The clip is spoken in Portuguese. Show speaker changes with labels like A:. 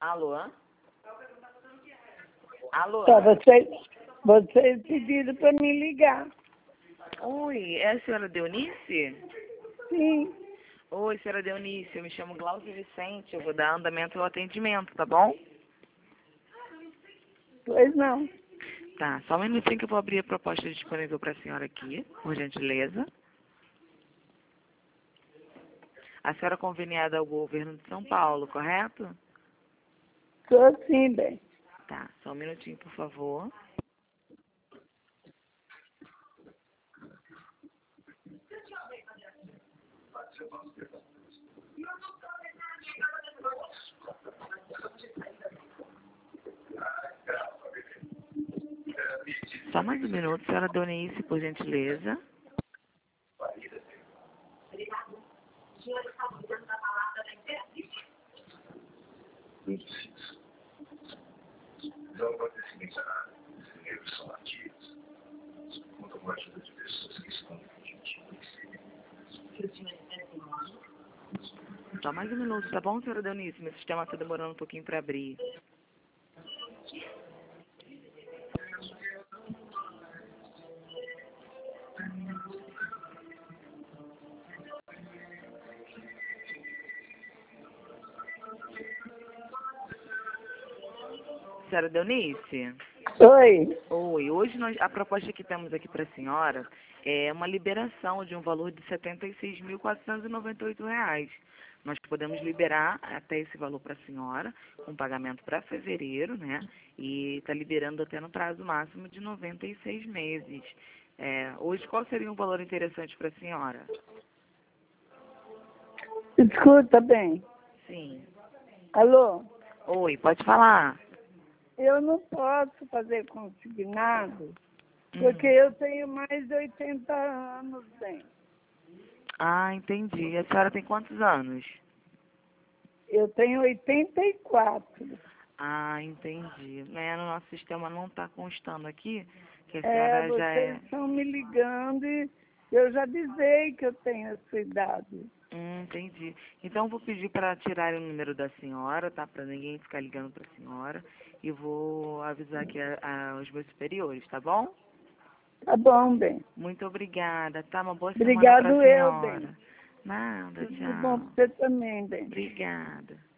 A: Alô? Alô?
B: Tá, vocês pediram para me ligar.
A: Oi, é a senhora Deunice?
B: Sim,
A: Oi, senhora Deunice, eu me chamo Glaucia Vicente, eu vou dar andamento ao atendimento, tá bom?
B: pois não.
A: Tá, só um minutinho que eu vou abrir a proposta disponível para a senhora aqui, por gentileza. A senhora é conveniada ao governo de São Paulo, correto?
B: Sou sim, bem.
A: Tá, só um minutinho, por favor. Só mais um minuto, senhora Deunice, por gentileza.
C: Então, pode se mencionar, esses livros são artigos, contam com a ajuda de pessoas que estão
A: Só mais um minuto, tá bom, senhora Deunice? Meu sistema está demorando um pouquinho para abrir. Senhora Deunice?
B: Oi,
A: Oi, hoje a proposta que temos aqui para a senhora é uma liberação de um valor de R$ 76.498. Nós podemos liberar até esse valor para a senhora, com pagamento para fevereiro, né? E está liberando até no prazo máximo de 96 meses. Hoje, qual seria um valor interessante para a senhora?
B: escuta bem.
A: Sim.
B: Alô?
A: Oi, pode falar.
B: Eu não posso fazer consignado, porque eu tenho mais de 80 anos, bem.
A: Ah, entendi. A senhora tem quantos anos?
B: Eu tenho 84.
A: Ah, entendi. No nosso sistema não está constando aqui que a senhora já é...
B: Vocês estão me ligando e eu já avisei que eu tenho essa idade.
A: Entendi. Então, eu vou pedir para tirarem o número da senhora, tá? Para ninguém ficar ligando para a senhora. E vou avisar aqui aos meus superiores, tá bom?
B: Tá bom, bem.
A: Muito obrigada, tá? Uma boa semana para a
B: Obrigado eu, bem.
A: senhora. Nada,
B: Tudo bom
A: tchau.
B: para você também, bem.
A: Obrigada.